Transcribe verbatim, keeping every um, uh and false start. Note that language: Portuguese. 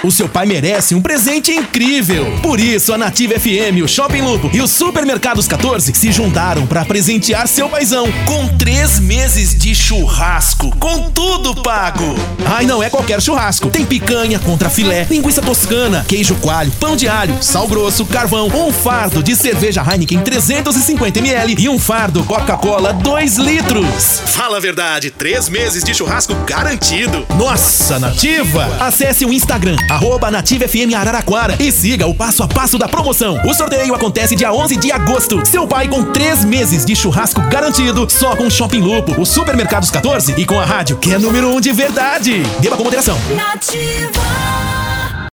O seu pai merece um presente incrível. Por isso, a Nativa F M, o Shopping Lupo e os Supermercados quatorze se juntaram para presentear seu paizão com três meses de churrasco, com tudo pago. Ai, não é qualquer churrasco. Tem picanha contra filé, linguiça toscana, queijo coalho, pão de alho, sal grosso, carvão, um fardo de cerveja Heineken trezentos e cinquenta mililitros e um fardo Coca-Cola dois litros. Fala a verdade, três meses de churrasco garantido. Nossa, Nativa! Acesse o Instagram, arroba Nativa F M Araraquara e siga o passo a passo da promoção. O sorteio acontece dia onze de agosto. Seu pai com três meses de churrasco garantido, só com o Shopping Lupo, os Supermercados quatorze e com a rádio, que é número um de verdade. Beba com moderação. Nativa.